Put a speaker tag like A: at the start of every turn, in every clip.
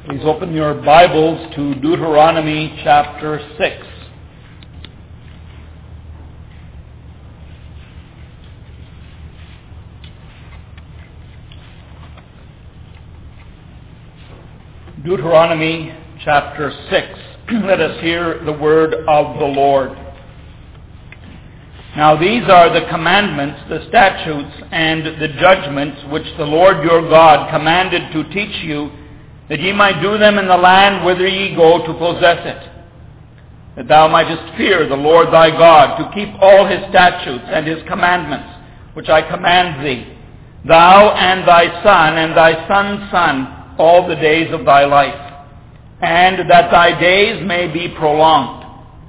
A: Please open your Bibles to Deuteronomy chapter 6. Deuteronomy chapter 6. Let us hear the word of the Lord. Now these are the commandments, the statutes, and the judgments which the Lord your God commanded to teach you, that ye might do them in the land whither ye go to possess it, that thou mightest fear the Lord thy God, to keep all his statutes and his commandments, which I command thee, thou and thy son and thy son's son, all the days of thy life, and that thy days may be prolonged.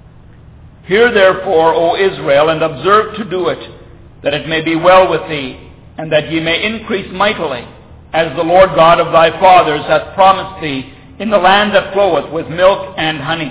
A: Hear therefore, O Israel, and observe to do it, that it may be well with thee, and that ye may increase mightily, as the Lord God of thy fathers hath promised thee, in the land that floweth with milk and honey.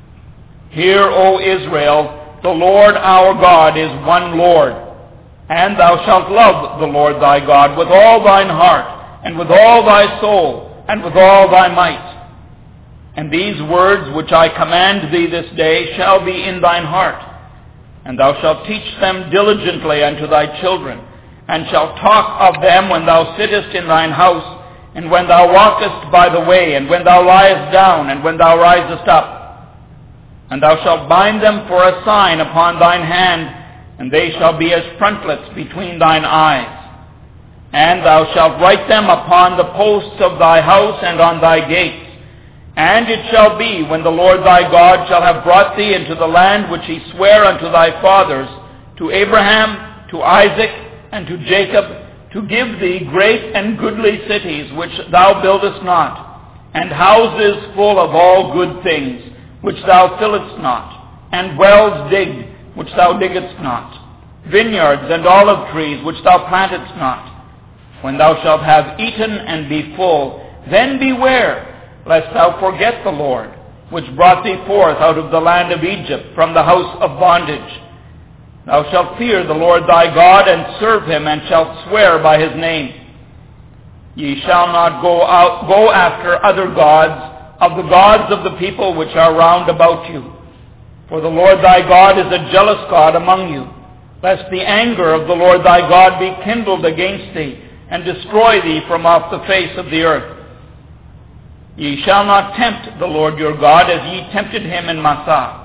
A: Hear, O Israel, the Lord our God is one Lord, and thou shalt love the Lord thy God with all thine heart, and with all thy soul, and with all thy might. And these words which I command thee this day shall be in thine heart, and thou shalt teach them diligently unto thy children, and shalt talk of them when thou sittest in thine house, and when thou walkest by the way, and when thou liest down, and when thou risest up. And thou shalt bind them for a sign upon thine hand, and they shall be as frontlets between thine eyes. And thou shalt write them upon the posts of thy house and on thy gates. And it shall be, when the Lord thy God shall have brought thee into the land which he sware unto thy fathers, to Abraham, to Isaac, and to Jacob, to give thee great and goodly cities which thou buildest not, and houses full of all good things, which thou fillest not, and wells digged, which thou diggedst not, vineyards and olive trees, which thou plantedst not. When thou shalt have eaten and be full, then beware, lest thou forget the Lord, which brought thee forth out of the land of Egypt from the house of bondage. Thou shalt fear the Lord thy God, and serve him, and shalt swear by his name. Ye shall not go after other gods, of the gods of the people which are round about you. For the Lord thy God is a jealous God among you, lest the anger of the Lord thy God be kindled against thee, and destroy thee from off the face of the earth. Ye shall not tempt the Lord your God, as ye tempted him in Massah.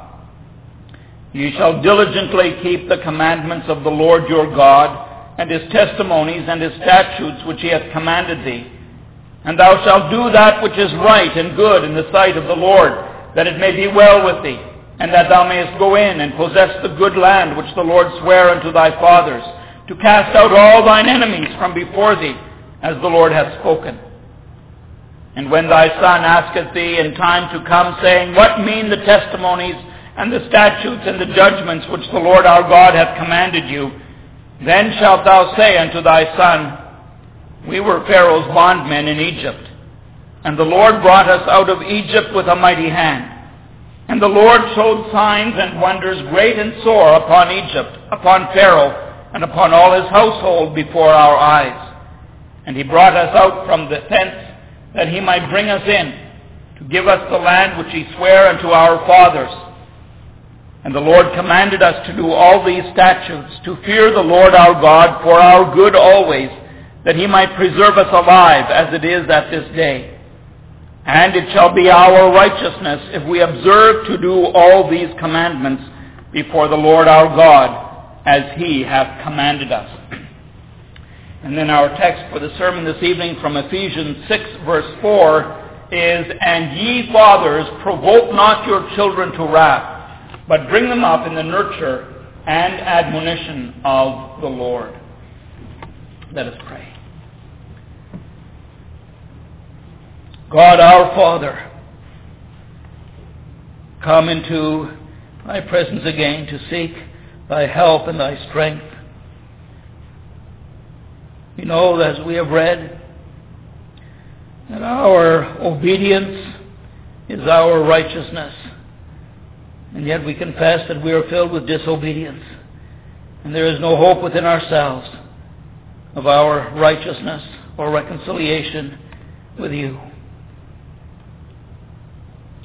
A: Ye shall diligently keep the commandments of the Lord your God, and his testimonies and his statutes which he hath commanded thee. And thou shalt do that which is right and good in the sight of the Lord, that it may be well with thee, and that thou mayest go in and possess the good land which the Lord sware unto thy fathers, to cast out all thine enemies from before thee, as the Lord hath spoken. And when thy son asketh thee in time to come, saying, What mean the testimonies and the statutes and the judgments which the Lord our God hath commanded you, then shalt thou say unto thy son, We were Pharaoh's bondmen in Egypt, and the Lord brought us out of Egypt with a mighty hand. And the Lord showed signs and wonders great and sore upon Egypt, upon Pharaoh, and upon all his household before our eyes. And he brought us out from the tents, that he might bring us in, to give us the land which he sware unto our fathers. And the Lord commanded us to do all these statutes, to fear the Lord our God for our good always, that he might preserve us alive as it is at this day. And it shall be our righteousness if we observe to do all these commandments before the Lord our God, as he hath commanded us. And then our text for the sermon this evening from Ephesians 6 verse 4 is, And ye fathers, provoke not your children to wrath, but bring them up in the nurture and admonition of the Lord. Let us pray. God our Father, come into thy presence again to seek thy help and thy strength. We know, as we have read, that our obedience is our righteousness. And yet we confess that we are filled with disobedience. And there is no hope within ourselves of our righteousness or reconciliation with you.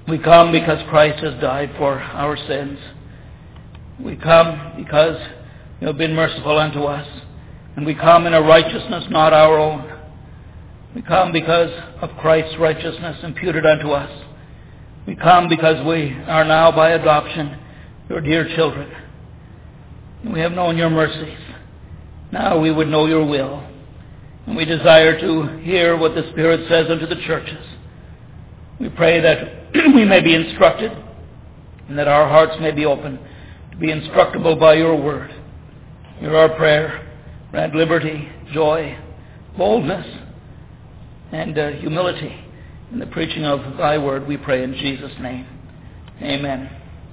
A: We come because Christ has died for our sins. We come because you have been merciful unto us. And we come in a righteousness not our own. We come because of Christ's righteousness imputed unto us. We come because we are now by adoption your dear children. We have known your mercies. Now we would know your will. And we desire to hear what the Spirit says unto the churches. We pray that we may be instructed and that our hearts may be open to be instructable by your word. Hear our prayer. Grant liberty, joy, boldness, and humility in the preaching of thy word, we pray in Jesus' name. Amen.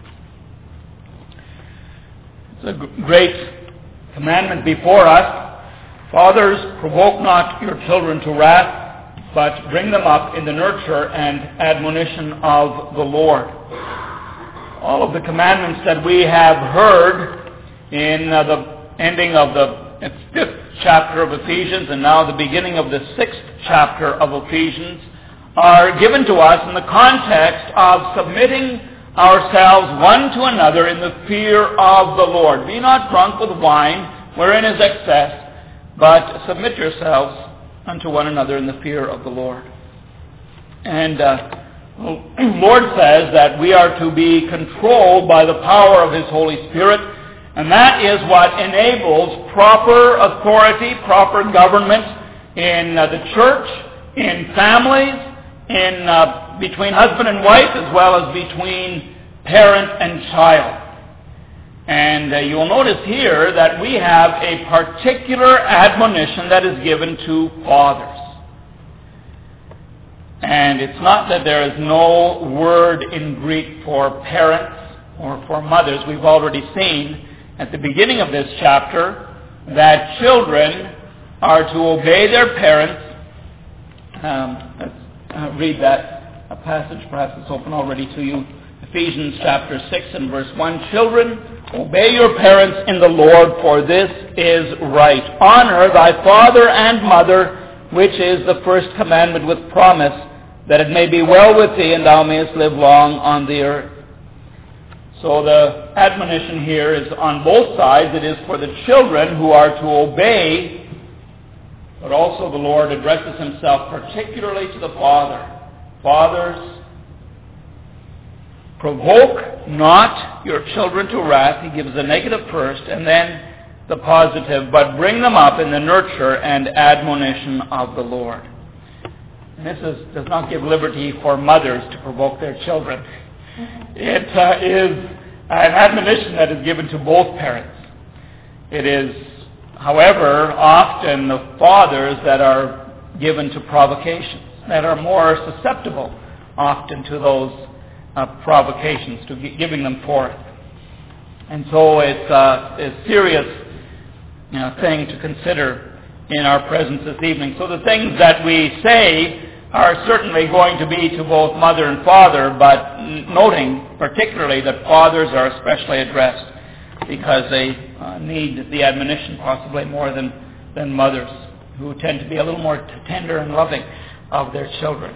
A: It's a great commandment before us. Fathers, provoke not your children to wrath, but bring them up in the nurture and admonition of the Lord. All of the commandments that we have heard in the ending of the 5th chapter of Ephesians and now the beginning of the 6th chapter of Ephesians are given to us in the context of submitting ourselves one to another in the fear of the Lord. Be not drunk with wine, wherein is excess, but submit yourselves unto one another in the fear of the Lord. And the Lord says that we are to be controlled by the power of His Holy Spirit, and that is what enables proper authority, proper government in the church, in families, in between husband and wife, as well as between parent and child. And you'll notice here that we have a particular admonition that is given to fathers. And it's not that there is no word in Greek for parents or for mothers. We've already seen at the beginning of this chapter that children are to obey their parents. Let's read that passage. Perhaps it's open already to you. Ephesians chapter 6 and verse 1. Children, obey your parents in the Lord, for this is right. Honor thy father and mother, which is the first commandment with promise, that it may be well with thee and thou mayest live long on the earth. So the admonition here is on both sides. It is for the children who are to obey, but also the Lord addresses himself particularly to the father. Fathers, provoke not your children to wrath. He gives the negative first and then the positive, but bring them up in the nurture and admonition of the Lord. And this does not give liberty for mothers to provoke their children. It is an admonition that is given to both parents. It is, however, often the fathers that are given to provocations, that are more susceptible often to those provocations, to giving them forth. And so it's a serious thing to consider in our presence this evening. So the things that we say are certainly going to be to both mother and father, but noting particularly that fathers are especially addressed because they need the admonition possibly more than mothers, who tend to be a little more tender and loving of their children.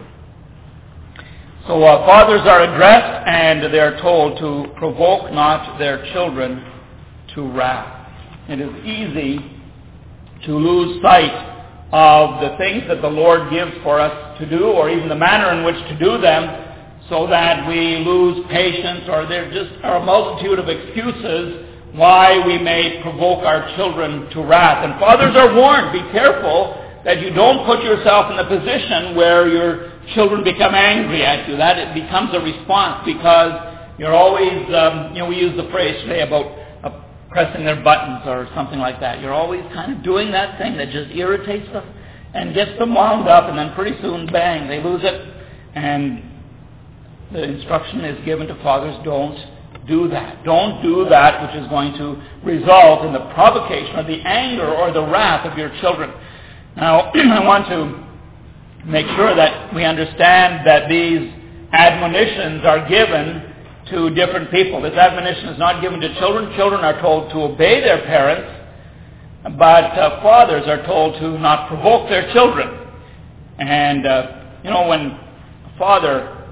A: So fathers are addressed, and they are told to provoke not their children to wrath. It is easy to lose sight of the things that the Lord gives for us to do, or even the manner in which to do them, so that we lose patience, or there just are a multitude of excuses why we may provoke our children to wrath. And fathers are warned, be careful that you don't put yourself in the position where your children become angry at you. That it becomes a response, because you're always, we use the phrase today about pressing their buttons or something like that. You're always kind of doing that thing that just irritates them and gets them wound up, and then pretty soon, bang, they lose it. And the instruction is given to fathers, don't do that. Don't do that which is going to result in the provocation or the anger or the wrath of your children. Now, I want to make sure that we understand that these admonitions are given to different people. This admonition is not given to children. Children are told to obey their parents, but fathers are told to not provoke their children. And, when a father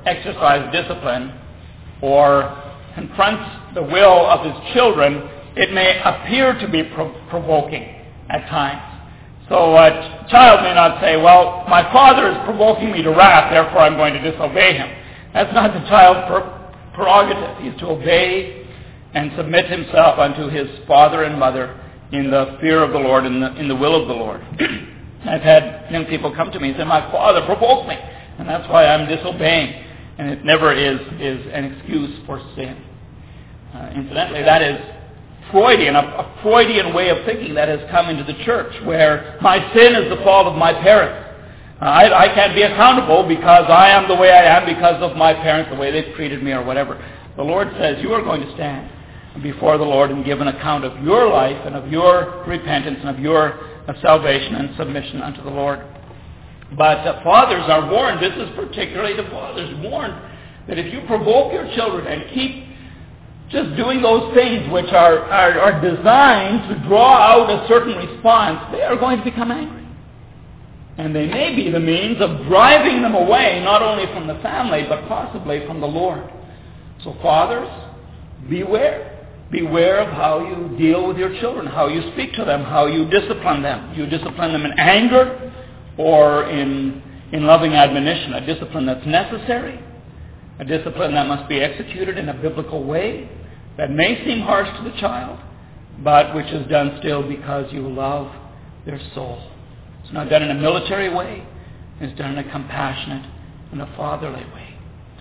A: exercises discipline or confronts the will of his children, it may appear to be provoking at times. So a child may not say, well, my father is provoking me to wrath, therefore I'm going to disobey him. That's not the child's prerogative. He is to obey and submit himself unto his father and mother in the fear of the Lord, in the will of the Lord. I've had young people come to me and say, my father provoked me, and that's why I'm disobeying. And it never is an excuse for sin. Incidentally, that is Freudian, a Freudian way of thinking that has come into the church, where my sin is the fault of my parents. I can't be accountable because I am the way I am because of my parents, the way they've treated me or whatever. The Lord says you are going to stand before the Lord and give an account of your life and of your repentance and of your salvation and submission unto the Lord. But fathers are warned, this is particularly the fathers, warned that if you provoke your children and keep just doing those things which are designed to draw out a certain response, they are going to become angry. And they may be the means of driving them away, not only from the family, but possibly from the Lord. So fathers, beware. Beware of how you deal with your children, how you speak to them, how you discipline them. You discipline them in anger or in loving admonition, a discipline that's necessary, a discipline that must be executed in a biblical way, that may seem harsh to the child, but which is done still because you love their soul. It's not done in a military way. It's done in a compassionate and a fatherly way.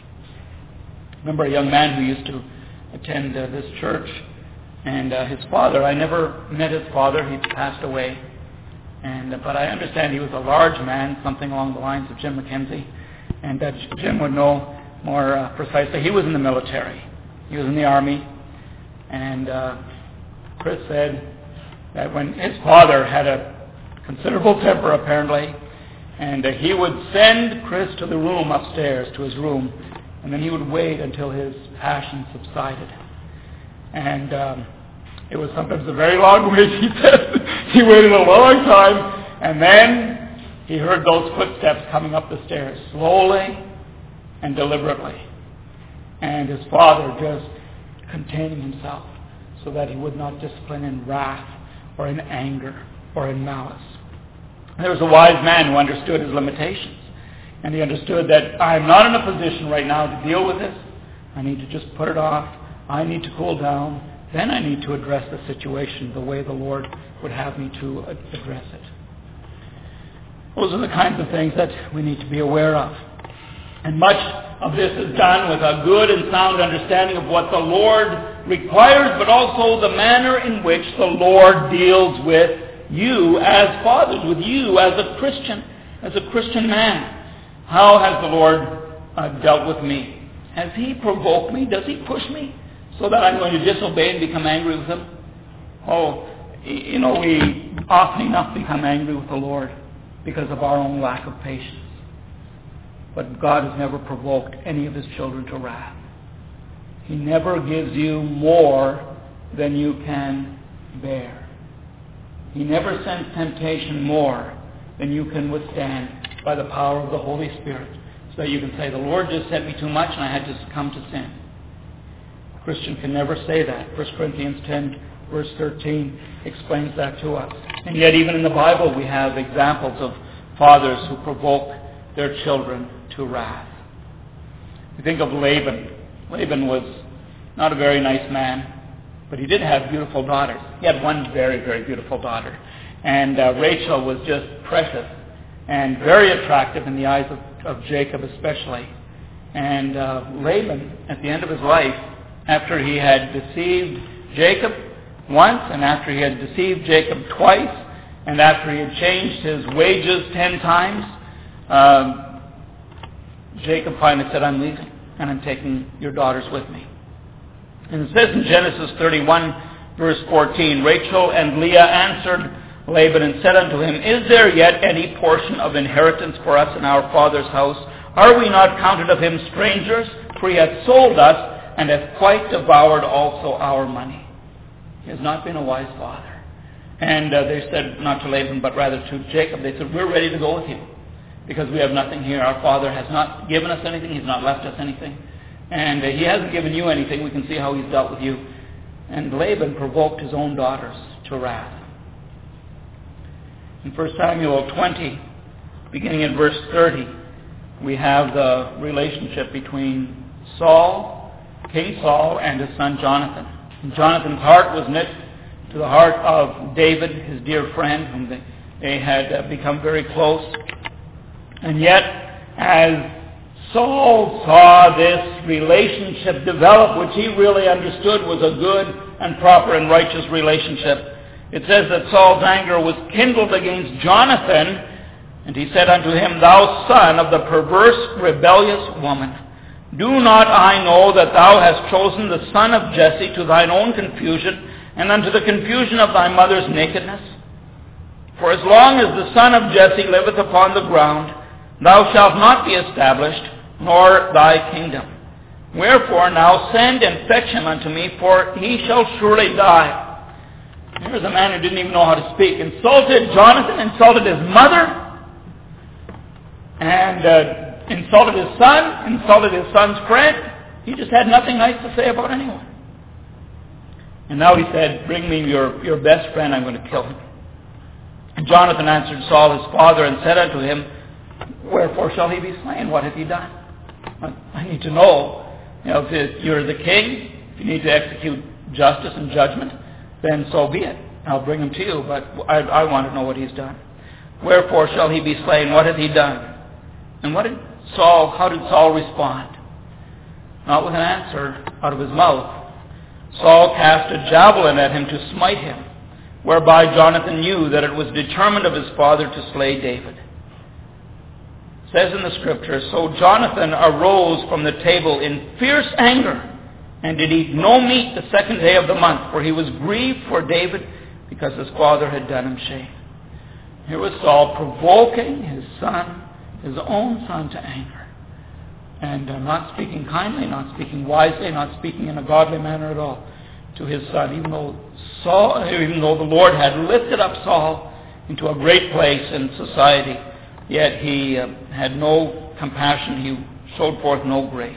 A: I remember a young man who used to attend this church, and his father, I never met his father. He passed away. But I understand he was a large man, something along the lines of Jim McKenzie. And Jim would know more precisely. He was in the military. He was in the Army. And Chris said that when his father had a considerable temper, apparently, and he would send Chris to the room upstairs, to his room, and then he would wait until his passion subsided. And it was sometimes a very long wait, he said. He waited a long time, and then he heard those footsteps coming up the stairs, slowly and deliberately. And his father just containing himself so that he would not discipline in wrath or in anger or in malice. There was a wise man who understood his limitations. And he understood that I'm not in a position right now to deal with this. I need to just put it off. I need to cool down. Then I need to address the situation the way the Lord would have me to address it. Those are the kinds of things that we need to be aware of. And much of this is done with a good and sound understanding of what the Lord requires, but also the manner in which the Lord deals with you as fathers, with you as a Christian man. How has the Lord dealt with me? Has He provoked me? Does He push me so that I'm going to disobey and become angry with Him? Oh, we often enough become angry with the Lord because of our own lack of patience. But God has never provoked any of His children to wrath. He never gives you more than you can bear. He never sends temptation more than you can withstand by the power of the Holy Spirit, so that you can say, the Lord just sent me too much and I had to succumb to sin. A Christian can never say that. 1 Corinthians 10, verse 13 explains that to us. And yet even in the Bible we have examples of fathers who provoke their children to wrath. We think of Laban. Laban was not a very nice man, but he did have beautiful daughters. He had one very, very beautiful daughter. And Rachel was just precious and very attractive in the eyes of Jacob especially. And Laban, at the end of his life, after he had deceived Jacob once, and after he had deceived Jacob twice, and after he had changed his wages 10 times, Jacob finally said, I'm leaving, and I'm taking your daughters with me. And it says in Genesis 31, verse 14, Rachel and Leah answered Laban and said unto him, Is there yet any portion of inheritance for us in our father's house? Are we not counted of him strangers? For he hath sold us, and hath quite devoured also our money. He has not been a wise father. And they said, not to Laban, but rather to Jacob, they said, we're ready to go with you. because we have nothing here. Our father has not given us anything. He's not left us anything. And he hasn't given you anything. We can see how he's dealt with you. And Laban provoked his own daughters to wrath. In 1 Samuel 20, beginning in verse 30, we have the relationship between King Saul, and his son Jonathan. And Jonathan's heart was knit to the heart of David, his dear friend, whom they had become very close. And yet, as Saul saw this relationship develop, which he really understood was a good and proper and righteous relationship, it says that Saul's anger was kindled against Jonathan, and he said unto him, Thou son of the perverse, rebellious woman, do not I know that thou hast chosen the son of Jesse to thine own confusion, and unto the confusion of thy mother's nakedness? For as long as the son of Jesse liveth upon the ground, thou shalt not be established, nor thy kingdom. Wherefore now send and fetch him unto me, for he shall surely die. Here's a man who didn't even know how to speak. Insulted Jonathan, insulted his mother, and insulted his son, insulted his son's friend. He just had nothing nice to say about anyone. And now he said, Bring me your best friend, I'm going to kill him. And Jonathan answered Saul his father and said unto him, Wherefore shall he be slain? What hath he done? I need to know, if you're the king, if you need to execute justice and judgment, then so be it. I'll bring him to you, but I want to know what he's done. Wherefore shall he be slain? What hath he done? And how did Saul respond? Not with an answer out of his mouth. Saul cast a javelin at him to smite him, whereby Jonathan knew that it was determined of his father to slay David. It says in the Scripture, So Jonathan arose from the table in fierce anger, and did eat no meat the second day of the month, for he was grieved for David, because his father had done him shame. Here was Saul provoking his son, his own son, to anger, and not speaking kindly, not speaking wisely, not speaking in a godly manner at all to his son, even though the Lord had lifted up Saul into a great place in society, yet he had no compassion, he showed forth no grace.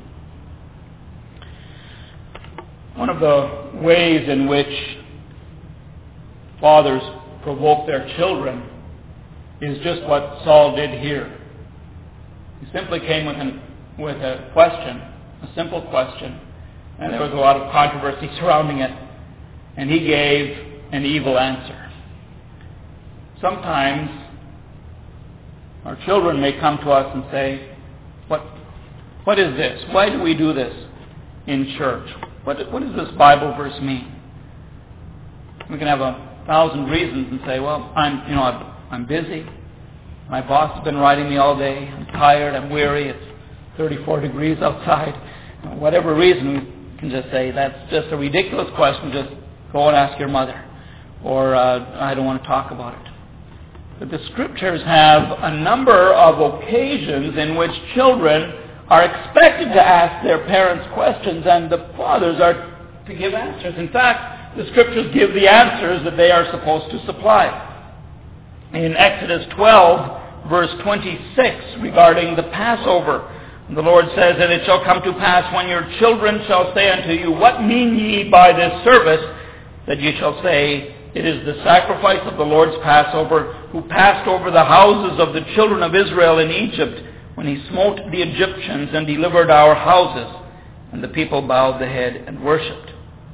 A: One of the ways in which fathers provoke their children is just what Saul did here. He simply came with a question, a simple question, and there was a lot of controversy surrounding it, and he gave an evil answer. Sometimes our children may come to us and say, what is this? Why do we do this in church? What does this Bible verse mean? We can have 1,000 reasons and say, well, I'm busy. My boss has been riding me all day. I'm tired. I'm weary. It's 34 degrees outside. Whatever reason, we can just say, that's just a ridiculous question. Just go and ask your mother. Or, I don't want to talk about it. But the Scriptures have a number of occasions in which children are expected to ask their parents questions, and the fathers are to give answers. In fact, the Scriptures give the answers that they are supposed to supply. In Exodus 12, verse 26, regarding the Passover, the Lord says, And it shall come to pass, when your children shall say unto you, What mean ye by this service? That ye shall say, It is the sacrifice of the Lord's Passover, who passed over the houses of the children of Israel in Egypt, when he smote the Egyptians and delivered our houses. And the people bowed the head and worshipped.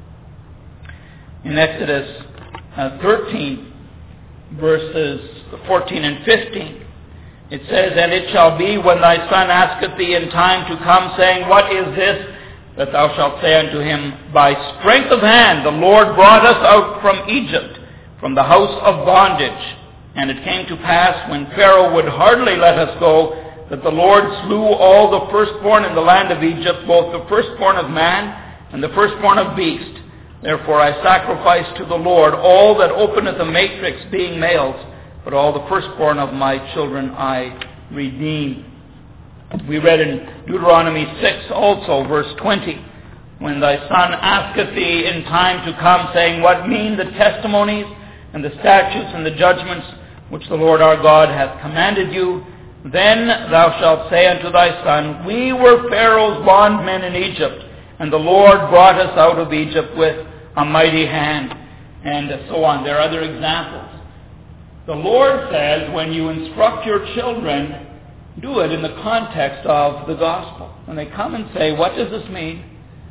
A: In Exodus 13, verses 14 and 15, it says, And it shall be, when thy son asketh thee in time to come, saying, What is this? That thou shalt say unto him, By strength of hand the Lord brought us out from Egypt, from the house of bondage. And it came to pass, when Pharaoh would hardly let us go, that the Lord slew all the firstborn in the land of Egypt, both the firstborn of man and the firstborn of beast. Therefore I sacrifice to the Lord all that openeth a matrix, being males, but all the firstborn of my children I redeem. We read in Deuteronomy 6 also, verse 20, When thy son asketh thee in time to come, saying, What mean the testimonies and the statutes and the judgments which the Lord our God hath commanded you? Then thou shalt say unto thy son, We were Pharaoh's bondmen in Egypt, and the Lord brought us out of Egypt with a mighty hand. And so on. There are other examples. The Lord says when you instruct your children, do it in the context of the gospel. When they come and say, what does this mean?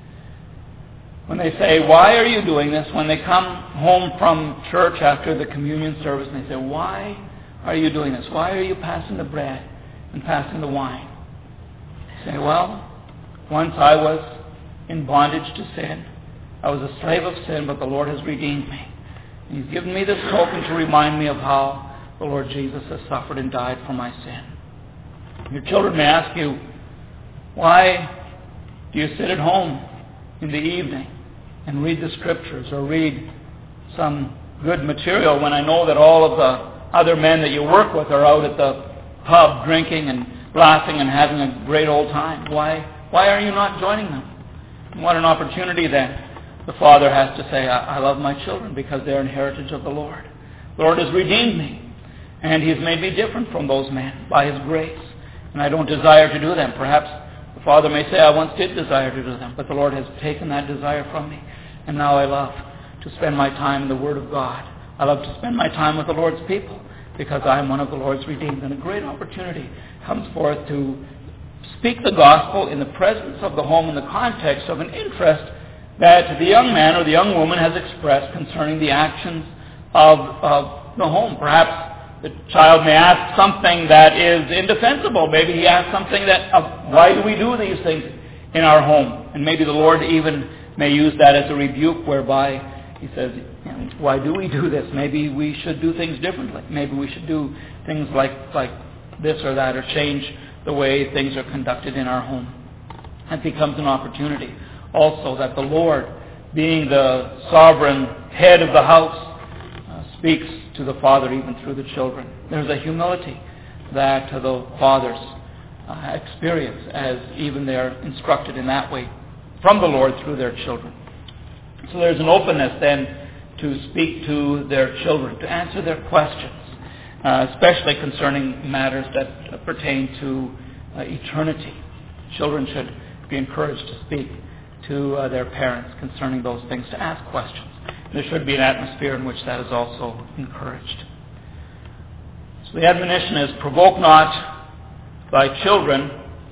A: When they say, why are you doing this? When they come home from church after the communion service and they say, why are you doing this? Why are you passing the bread and passing the wine? They say, well, once I was in bondage to sin. I was a slave of sin, but the Lord has redeemed me. And He's given me this token to remind me of how the Lord Jesus has suffered and died for my sin. Your children may ask you, why do you sit at home in the evening and read the scriptures or read some good material when I know that all of the other men that you work with are out at the pub drinking and laughing and having a great old time? Why are you not joining them? What an opportunity then the father has to say, I love my children because they're an heritage of the Lord. The Lord has redeemed me, and He has made me different from those men by His grace. And I don't desire to do them. Perhaps the father may say, I once did desire to do them, but the Lord has taken that desire from me. And now I love to spend my time in the Word of God. I love to spend my time with the Lord's people because I am one of the Lord's redeemed. And a great opportunity comes forth to speak the gospel in the presence of the home in the context of an interest that the young man or the young woman has expressed concerning the actions of the home. Perhaps the child may ask something that is indefensible. Maybe he asks something that, why do we do these things in our home? And maybe the Lord even may use that as a rebuke whereby He says, why do we do this? Maybe we should do things differently. Maybe we should do things like this or that, or change the way things are conducted in our home. It becomes an opportunity also that the Lord, being the sovereign head of the house, speaks to the father even through the children. There's a humility that the fathers experience as even they're instructed in that way from the Lord through their children. So there's an openness then to speak to their children, to answer their questions, especially concerning matters that pertain to eternity. Children should be encouraged to speak to their parents concerning those things, to ask questions. There should be an atmosphere in which that is also encouraged. So the admonition is, provoke not thy children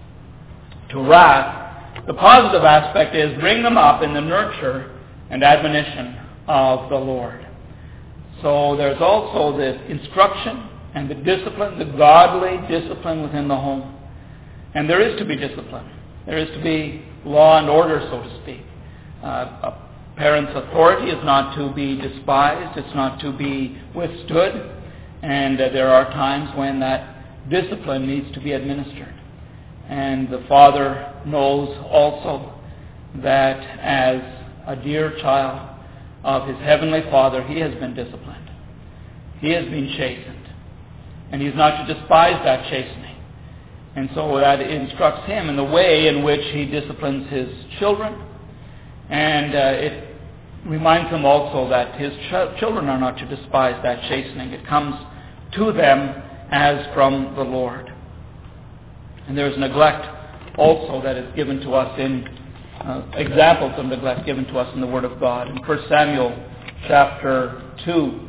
A: to wrath. The positive aspect is, bring them up in the nurture and admonition of the Lord. So there's also the instruction and the discipline, the godly discipline within the home. And there is to be discipline. There is to be law and order, so to speak. A parent's authority is not to be despised. It's not to be withstood. And there are times when that discipline needs to be administered. And the father knows also that as a dear child of his heavenly Father, he has been disciplined. He has been chastened. And he's not to despise that chastening. And so that instructs him in the way in which he disciplines his children. And it reminds him also that his children are not to despise that chastening. It comes to them as from the Lord. And there's neglect also that is given to us in examples of neglect given to us in the Word of God. In 1 Samuel chapter 2,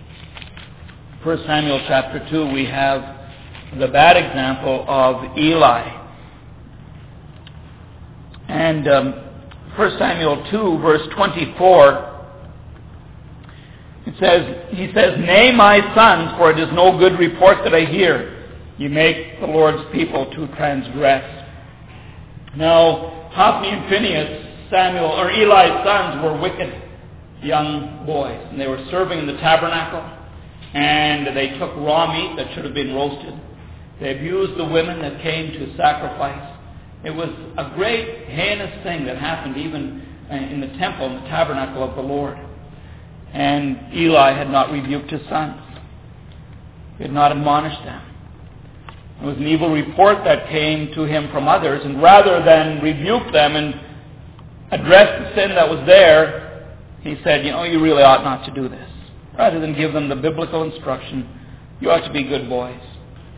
A: we have the bad example of Eli. And 1 Samuel 2, verse 24, he says, Nay, my sons, for it is no good report that I hear. You make the Lord's people to transgress. Now, Hophni and Phinehas, Eli's sons, were wicked young boys. And they were serving in the tabernacle. And they took raw meat that should have been roasted. They abused the women that came to sacrifice. It was a great, heinous thing that happened even in the temple, in the tabernacle of the Lord. And Eli had not rebuked his sons. He had not admonished them. It was an evil report that came to him from others, and rather than rebuke them and address the sin that was there, he said, you really ought not to do this. Rather than give them the biblical instruction, you ought to be good boys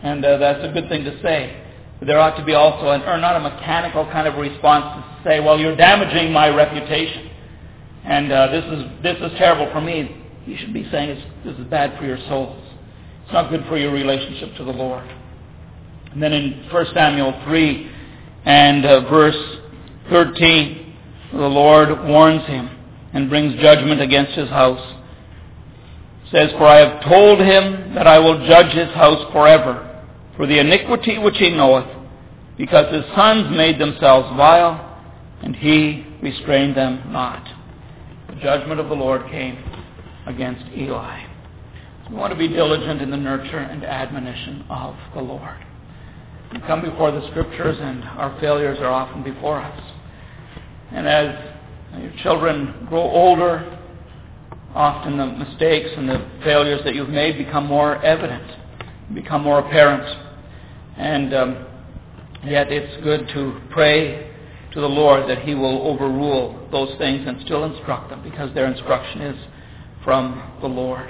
A: And that's a good thing to say. But there ought to be also, not a mechanical kind of response to say, well, you're damaging my reputation. And this is terrible for me. You should be saying this is bad for your souls. It's not good for your relationship to the Lord. And then in 1 Samuel 3 and verse 13, the Lord warns him and brings judgment against his house. It says, "For I have told him that I will judge his house forever for the iniquity which he knoweth, because his sons made themselves vile, and he restrained them not." The judgment of the Lord came against Eli. We want to be diligent in the nurture and admonition of the Lord. We come before the Scriptures, and our failures are often before us. And as your children grow older, often the mistakes and the failures that you've made become more evident, become more apparent. And yet it's good to pray to the Lord that He will overrule those things and still instruct them, because their instruction is from the Lord.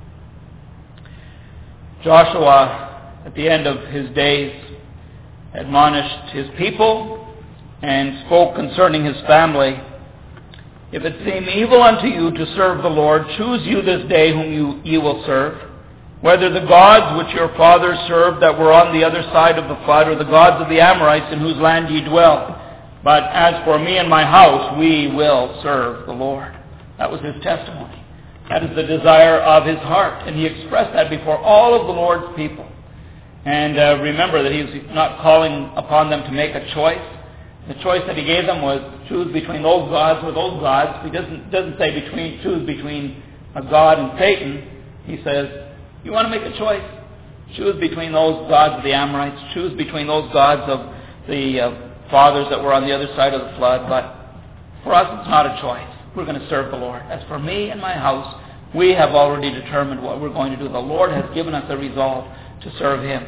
A: Joshua, at the end of his days, admonished his people and spoke concerning his family. "If it seem evil unto you to serve the Lord, choose you this day whom ye will serve, whether the gods which your fathers served that were on the other side of the flood, or the gods of the Amorites in whose land ye dwell. But as for me and my house, we will serve the Lord." That was his testimony. That is the desire of his heart. And he expressed that before all of the Lord's people. And remember that he's not calling upon them to make a choice. The choice that he gave them was choose between those gods or those gods. He doesn't say choose between a God and Satan. He says, you want to make a choice? Choose between those gods of the Amorites. Choose between those gods of the fathers that were on the other side of the flood. But for us, it's not a choice. We're going to serve the Lord. As for me and my house, we have already determined what we're going to do. The Lord has given us a resolve to serve Him.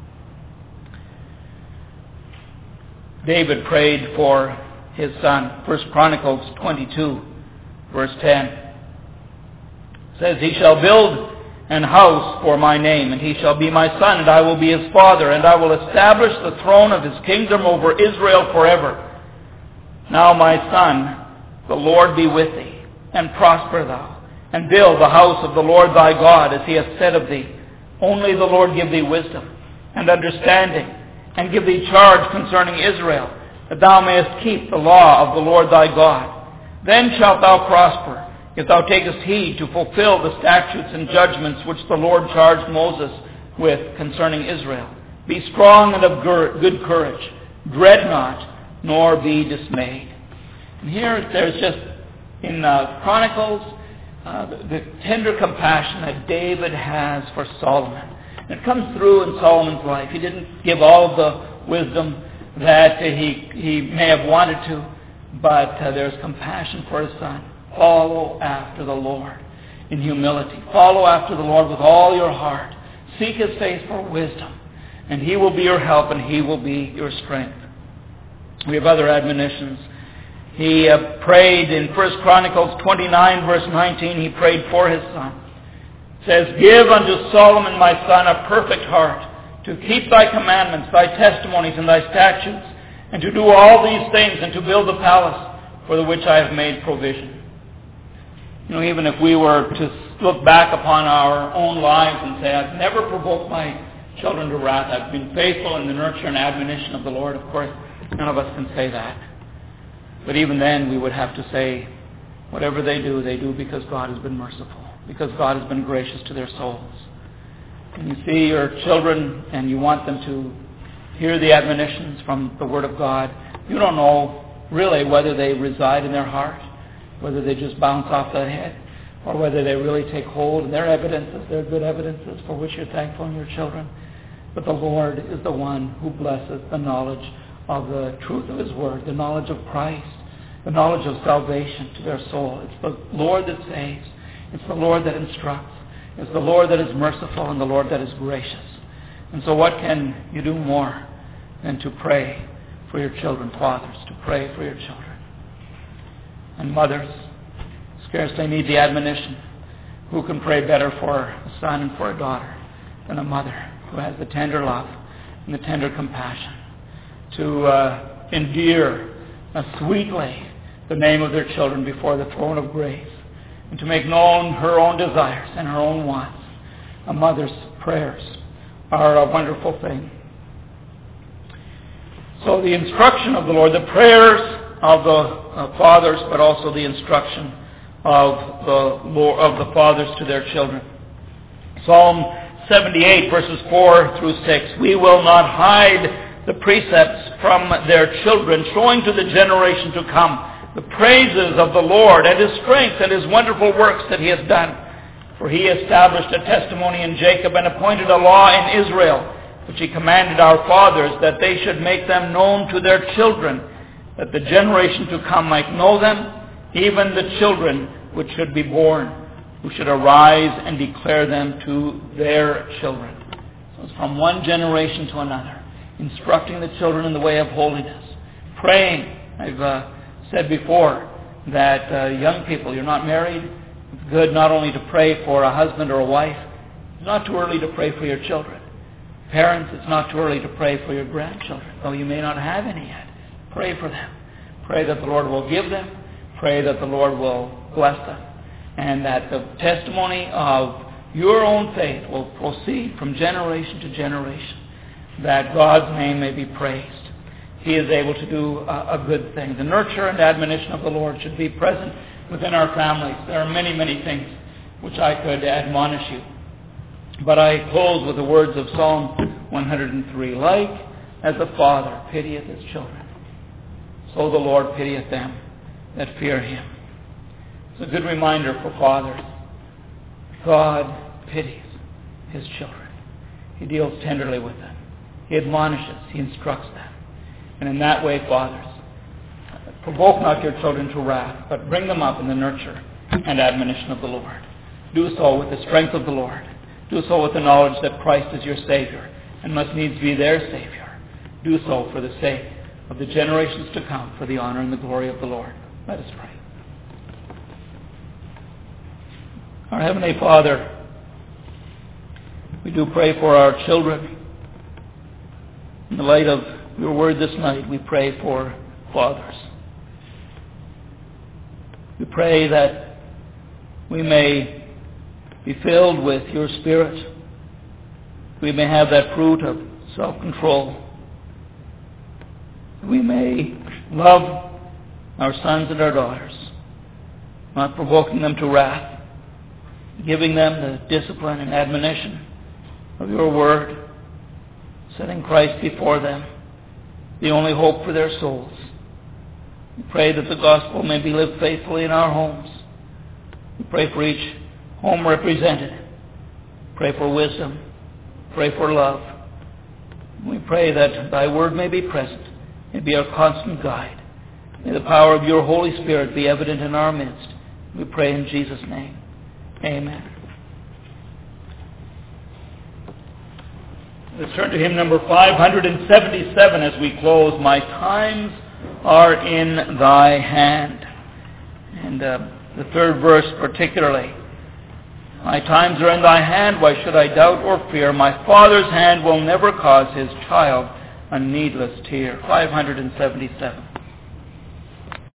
A: David prayed for his son. 1 Chronicles 22, verse 10 says, "He shall build an house for my name, and he shall be my son, and I will be his father, and I will establish the throne of his kingdom over Israel forever. Now, my son, the Lord be with thee, and prosper thou, and build the house of the Lord thy God, as he hath said of thee. Only the Lord give thee wisdom and understanding, and give thee charge concerning Israel, that thou mayest keep the law of the Lord thy God. Then shalt thou prosper, if thou takest heed to fulfill the statutes and judgments which the Lord charged Moses with concerning Israel. Be strong and of good courage. Dread not, nor be dismayed." And here there's just, in Chronicles, the tender compassion that David has for Solomon. And it comes through in Solomon's life. He didn't give all of the wisdom that he may have wanted to, but there's compassion for his son. Follow after the Lord in humility. Follow after the Lord with all your heart. Seek His face for wisdom, and He will be your help, and He will be your strength. We have other admonitions. He prayed in 1 Chronicles 29, verse 19, he prayed for his son. It says, "Give unto Solomon my son a perfect heart, to keep thy commandments, thy testimonies, and thy statutes, and to do all these things, and to build the palace for the which I have made provision." Even if we were to look back upon our own lives and say, "I've never provoked my children to wrath. I've been faithful in the nurture and admonition of the Lord." Of course, none of us can say that. But even then, we would have to say, whatever they do because God has been merciful, because God has been gracious to their souls. And you see your children and you want them to hear the admonitions from the Word of God. You don't know really whether they reside in their heart, whether they just bounce off the head, or whether they really take hold. And they're evidences, they're good evidences for which you're thankful in your children. But the Lord is the one who blesses the knowledge of the truth of His Word, the knowledge of Christ, the knowledge of salvation to their soul. It's the Lord that saves. It's the Lord that instructs. It's the Lord that is merciful and the Lord that is gracious. And so what can you do more than to pray for your children, fathers, to pray for your children? And mothers scarcely need the admonition. Who can pray better for a son and for a daughter than a mother who has the tender love and the tender compassion to endear sweetly the name of their children before the throne of grace, and to make known her own desires and her own wants. A mother's prayers are a wonderful thing. So the instruction of the Lord, the prayers of the fathers, but also the instruction of the fathers to their children. Psalm 78, verses 4 through 6. We will not hide the precepts from their children, showing to the generation to come the praises of the Lord and His strength and His wonderful works that He has done. For He established a testimony in Jacob and appointed a law in Israel, which He commanded our fathers, that they should make them known to their children, that the generation to come might know them, even the children which should be born, who should arise and declare them to their children. So it's from one generation to another, instructing the children in the way of holiness, praying. I've said before that young people, you're not married, it's good not only to pray for a husband or a wife, it's not too early to pray for your children. Parents, it's not too early to pray for your grandchildren, though you may not have any yet. Pray for them. Pray that the Lord will give them. Pray that the Lord will bless them. And that the testimony of your own faith will proceed from generation to generation, that God's name may be praised. He is able to do a good thing. The nurture and admonition of the Lord should be present within our families. There are many, many things which I could admonish you. But I close with the words of Psalm 103. Like as the Father pitieth his children, so the Lord pitieth them that fear Him. It's a good reminder for fathers. God pities His children. He deals tenderly with them. He admonishes. He instructs them. And in that way, fathers, provoke not your children to wrath, but bring them up in the nurture and admonition of the Lord. Do so with the strength of the Lord. Do so with the knowledge that Christ is your Savior and must needs be their Savior. Do so for the sake of the generations to come, for the honor and the glory of the Lord. Let us pray. Our Heavenly Father, we do pray for our children. In the light of your word this night, we pray for fathers. We pray that we may be filled with your Spirit. We may have that fruit of self-control. We may love our sons and our daughters, not provoking them to wrath, giving them the discipline and admonition of your word, setting Christ before them, the only hope for their souls. We pray that the gospel may be lived faithfully in our homes. We pray for each home represented. Pray for wisdom. Pray for love. We pray that thy word may be present, may be our constant guide. May the power of your Holy Spirit be evident in our midst. We pray in Jesus' name. Amen. Let's turn to hymn number 577 as we close. My times are in thy hand. And the third verse particularly. My times are in thy hand, why should I doubt or fear? My Father's hand will never cause his child a needless tear. 577.